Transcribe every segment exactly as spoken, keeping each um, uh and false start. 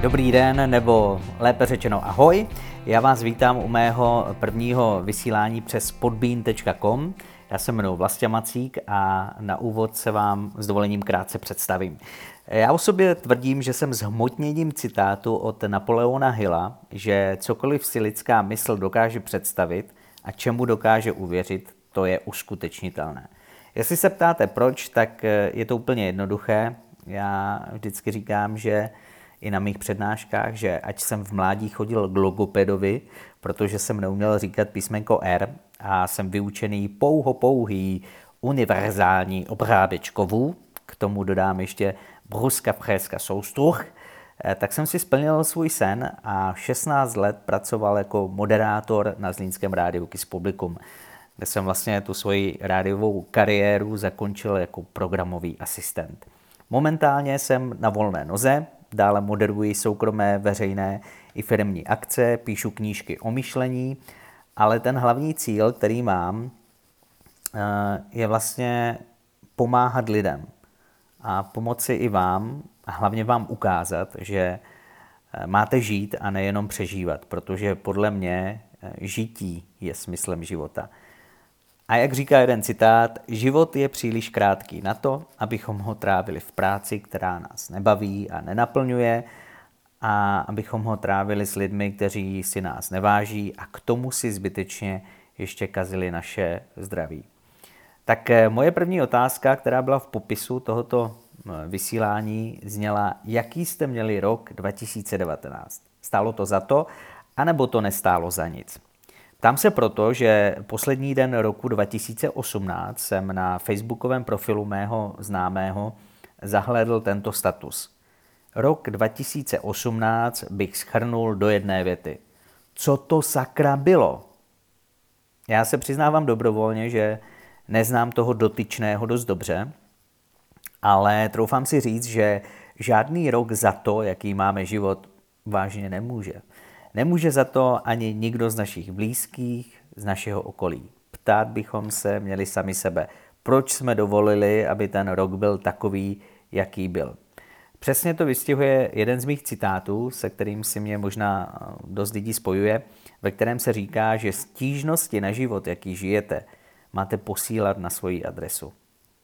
Dobrý den, nebo lépe řečeno ahoj. Já vás vítám u mého prvního vysílání přes podbean tečka com. Já se jmenuji Vlastě Macík a na úvod se vám s dovolením krátce představím. Já o sobě tvrdím, že jsem zhmotněním citátu od Napoleona Hilla, že cokoliv si lidská mysl dokáže představit a čemu dokáže uvěřit, to je uskutečnitelné. Jestli se ptáte proč, tak je to úplně jednoduché. Já vždycky říkám, že i na mých přednáškách, že ať jsem v mládí chodil k logopedovi, protože jsem neuměl říkat písmenko R a jsem vyučený pouho pouhý univerzální obrábečkovů, k tomu dodám ještě bruska fréska soustruh, tak jsem si splnil svůj sen a šestnáct let pracoval jako moderátor na zlínském rádiu Kiss Publikum, kde jsem vlastně tu svoji rádiovou kariéru zakončil jako programový asistent. Momentálně jsem na volné noze, dále moderuji soukromé, veřejné i firemní akce, píšu knížky o myšlení, ale ten hlavní cíl, který mám, je vlastně pomáhat lidem a pomoci i vám a hlavně vám ukázat, že máte žít a nejenom přežívat, protože podle mě žití je smyslem života. A jak říká jeden citát, život je příliš krátký na to, abychom ho trávili v práci, která nás nebaví a nenaplňuje, a abychom ho trávili s lidmi, kteří si nás neváží a k tomu si zbytečně ještě kazili naše zdraví. Tak moje první otázka, která byla v popisu tohoto vysílání, zněla, jaký jste měli rok dva tisíce devatenáct? Stálo to za to, anebo to nestálo za nic? Ptám se proto, že poslední den roku dva tisíce osmnáct jsem na facebookovém profilu mého známého zahlédl tento status. Rok dva tisíce osmnáct bych shrnul do jedné věty. Co to sakra bylo? Já se přiznávám dobrovolně, že neznám toho dotyčného dost dobře, ale troufám si říct, že žádný rok za to, jaký máme život, vážně nemůže. Nemůže za to ani nikdo z našich blízkých, z našeho okolí. Ptát bychom se měli sami sebe, proč jsme dovolili, aby ten rok byl takový, jaký byl. Přesně to vystihuje jeden z mých citátů, se kterým si mě možná dost lidí spojuje, ve kterém se říká, že stížnosti na život, jaký žijete, máte posílat na svoji adresu.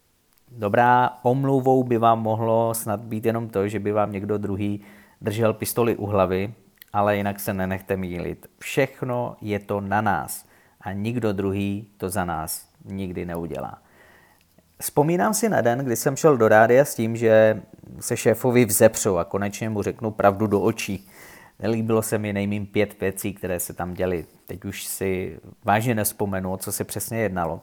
Dobrá omluvou by vám mohlo snad být jenom to, že by vám někdo druhý držel pistoli u hlavy, ale jinak se nenechte mýlit. Všechno je to na nás a nikdo druhý to za nás nikdy neudělá. Vzpomínám si na den, kdy jsem šel do rádia s tím, že se šéfovi vzepřu a konečně mu řeknu pravdu do očí. Nelíbilo se mi nejmín pět věcí, které se tam děly. Teď už si vážně nevzpomenu, o co se přesně jednalo.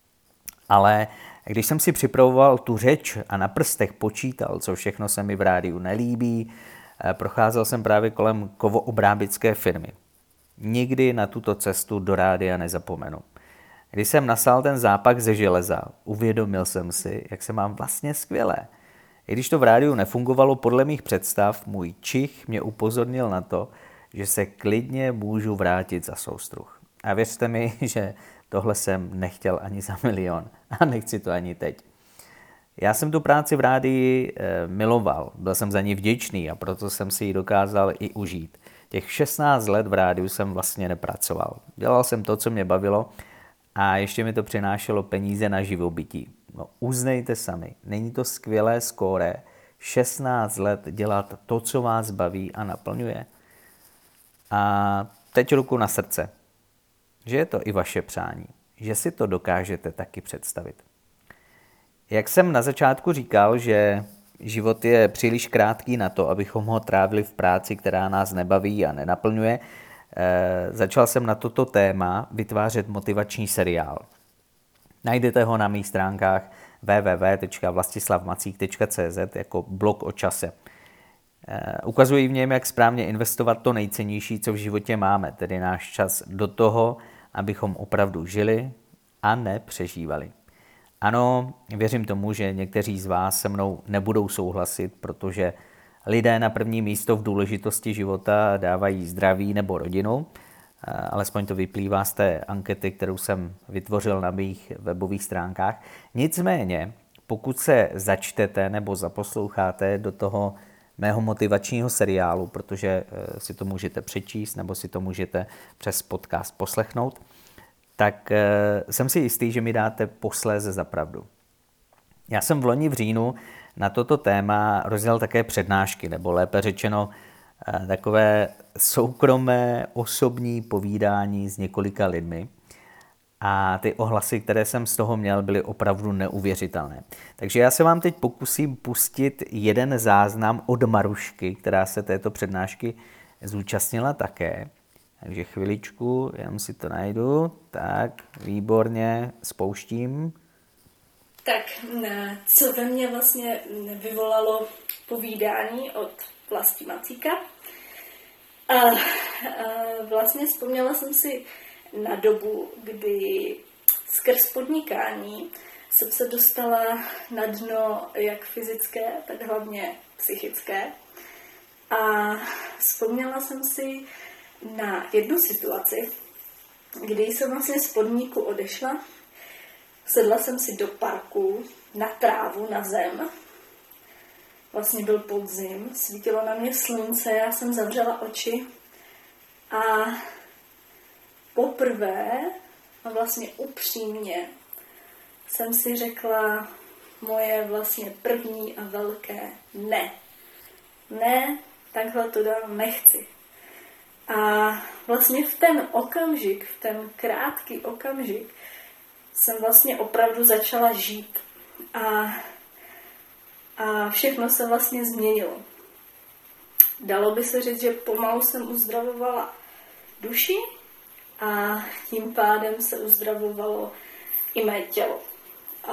Ale když jsem si připravoval tu řeč a na prstech počítal, co všechno se mi v rádiu nelíbí, procházel jsem právě kolem kovoobrábické firmy. Nikdy na tuto cestu do rádia nezapomenu. Když jsem nasál ten zápach ze železa, uvědomil jsem si, jak se mám vlastně skvěle. I když to v rádiu nefungovalo podle mých představ, můj čich mě upozornil na to, že se klidně můžu vrátit za soustruh. A věřte mi, že tohle jsem nechtěl ani za milion a nechci to ani teď. Já jsem tu práci v rádii e, miloval, byl jsem za ní vděčný a proto jsem si ji dokázal i užít. Těch šestnáct let v rádiu jsem vlastně nepracoval. Dělal jsem to, co mě bavilo a ještě mi to přinášelo peníze na živobytí. No, uznejte sami, není to skvělé skóre šestnáct let dělat to, co vás baví a naplňuje? A teď ruku na srdce, že je to i vaše přání, že si to dokážete taky představit. Jak jsem na začátku říkal, že život je příliš krátký na to, abychom ho trávili v práci, která nás nebaví a nenaplňuje, eh, začal jsem na toto téma vytvářet motivační seriál. Najdete ho na mých stránkách w w w tečka vlastislavmacík tečka c z jako blog o čase. Eh, ukazuji v něm, jak správně investovat to nejcennější, co v životě máme, tedy náš čas do toho, abychom opravdu žili a ne přežívali. Ano, věřím tomu, že někteří z vás se mnou nebudou souhlasit, protože lidé na první místo v důležitosti života dávají zdraví nebo rodinu, alespoň to vyplývá z té ankety, kterou jsem vytvořil na mých webových stránkách. Nicméně, pokud se začtete nebo zaposloucháte do toho mého motivačního seriálu, protože si to můžete přečíst nebo si to můžete přes podcast poslechnout, tak jsem si jistý, že mi dáte posléze za pravdu. Já jsem v loni v říjnu na toto téma rozdělal také přednášky, nebo lépe řečeno takové soukromé osobní povídání s několika lidmi. A ty ohlasy, které jsem z toho měl, byly opravdu neuvěřitelné. Takže já se vám teď pokusím pustit jeden záznam od Marušky, která se této přednášky zúčastnila také. Takže chviličku, jenom si to najdu. Tak, výborně, spouštím. Tak, co ve mně vlastně vyvolalo povídání od Vlasti Macíka? A, a vlastně vzpomněla jsem si na dobu, kdy skrz podnikání jsem se dostala na dno jak fyzické, tak hlavně psychické. A vzpomněla jsem si na jednu situaci, kdy jsem vlastně z podniku odešla. Sedla jsem si do parku, na trávu, na zem. Vlastně byl podzim, svítilo na mě slunce, já jsem zavřela oči a poprvé a vlastně upřímně jsem si řekla moje vlastně první a velké ne. Ne, takhle to dál nechci. A vlastně v ten okamžik, v ten krátký okamžik jsem vlastně opravdu začala žít. A, a všechno se vlastně změnilo. Dalo by se říct, že pomalu jsem uzdravovala duši a tím pádem se uzdravovalo i mé tělo. A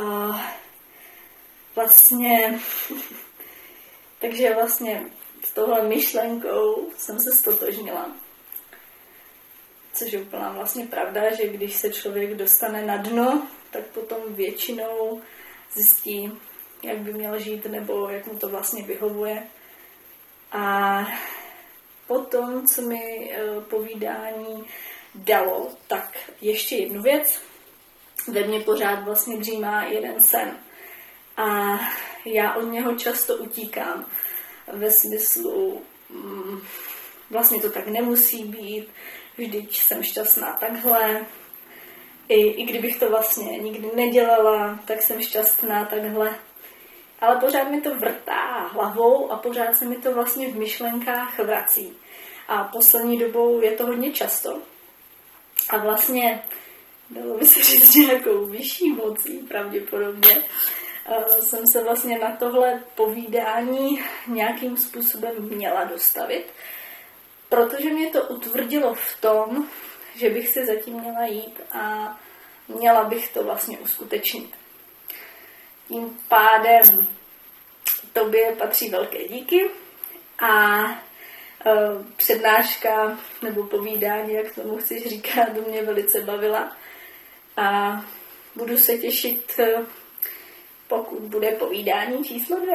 vlastně, takže vlastně s touhle myšlenkou jsem se ztotožnila. Což je úplná vlastně pravda, že když se člověk dostane na dno, tak potom většinou zjistí, jak by měl žít nebo jak mu to vlastně vyhovuje. A potom, co mi povídání dalo, tak ještě jednu věc. Ve mně pořád vlastně dřímá jeden sen. A já od něho často utíkám. Ve smyslu, vlastně to tak nemusí být, vždyť jsem šťastná takhle. I, I kdybych to vlastně nikdy nedělala, tak jsem šťastná takhle. Ale pořád mi to vrtá hlavou a pořád se mi to vlastně v myšlenkách vrací. A poslední dobou je to hodně často. A vlastně, dalo by se říct nějakou vyšší mocí pravděpodobně, jsem se vlastně na tohle povídání nějakým způsobem měla dostavit, protože mě to utvrdilo v tom, že bych se zatím měla jít a měla bych to vlastně uskutečnit. Tím pádem tobě patří velké díky a přednáška nebo povídání, jak tomu chceš říkat, to mě velice bavila a budu se těšit, pokud bude povídání číslo dvě.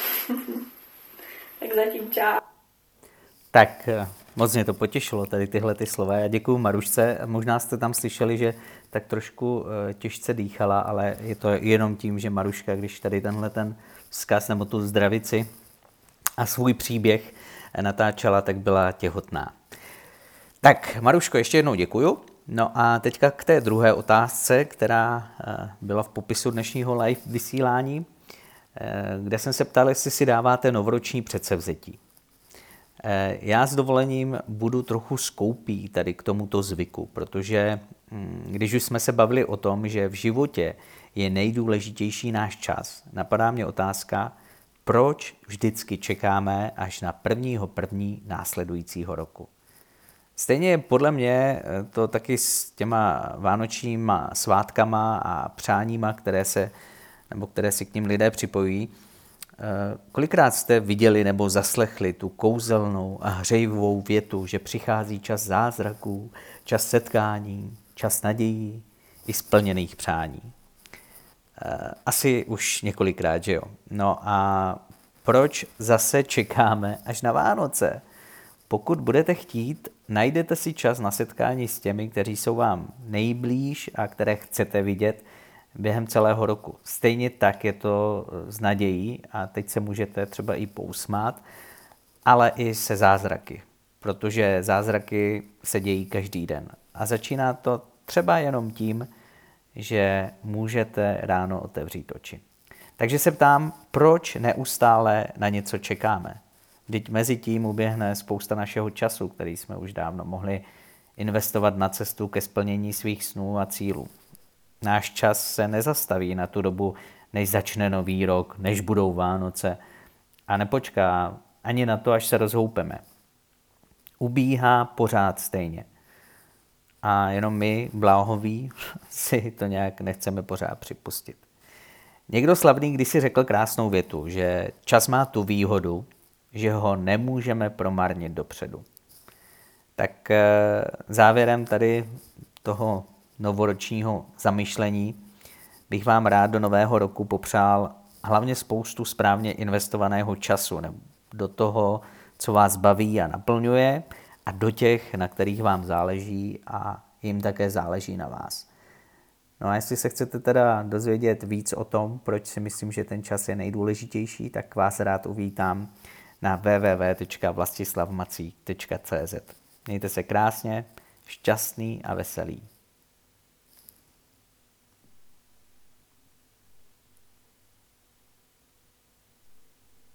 Tak zatím čau. Tak moc mě to potěšilo, tady tyhle ty slova. Já děkuju Marušce. Možná jste tam slyšeli, že tak trošku těžce dýchala, ale je to jenom tím, že Maruška, když tady tenhle ten vzkaz nebo tu zdravici a svůj příběh natáčela, tak byla těhotná. Tak, Maruško, ještě jednou děkuju. No a teďka k té druhé otázce, která byla v popisu dnešního live vysílání, kde jsem se ptal, jestli si dáváte novoroční předsevzetí. Já s dovolením budu trochu skoupý tady k tomuto zvyku, protože když už jsme se bavili o tom, že v životě je nejdůležitější náš čas, napadá mě otázka, proč vždycky čekáme až na prvního první následujícího roku. Stejně podle mě to taky s těma vánočníma svátkama a přáníma, které se, nebo které si k ním lidé připojují. Kolikrát jste viděli nebo zaslechli tu kouzelnou a hřejivou větu, že přichází čas zázraků, čas setkání, čas nadějí i splněných přání? Asi už několikrát, že jo? No a proč zase čekáme až na Vánoce? Pokud budete chtít, najdete si čas na setkání s těmi, kteří jsou vám nejblíž a které chcete vidět během celého roku. Stejně tak je to s nadějí a teď se můžete třeba i pousmát, ale i se zázraky, protože zázraky se dějí každý den. A začíná to třeba jenom tím, že můžete ráno otevřít oči. Takže se ptám, proč neustále na něco čekáme? Vždyť mezi tím uběhne spousta našeho času, který jsme už dávno mohli investovat na cestu ke splnění svých snů a cílů. Náš čas se nezastaví na tu dobu, než začne nový rok, než budou Vánoce a nepočká ani na to, až se rozhoupeme. Ubíhá pořád stejně. A jenom my, bláhoví, si to nějak nechceme pořád připustit. Někdo slavný kdysi řekl krásnou větu, že čas má tu výhodu, že ho nemůžeme promarnit dopředu. Tak závěrem tady toho novoročního zamyšlení bych vám rád do nového roku popřál hlavně spoustu správně investovaného času do toho, co vás baví a naplňuje, a do těch, na kterých vám záleží a jim také záleží na vás. No a jestli se chcete teda dozvědět víc o tom, proč si myslím, že ten čas je nejdůležitější, tak vás rád uvítám na w w w tečka vlastislavmacík tečka c z. Mějte se krásně, šťastný a veselý.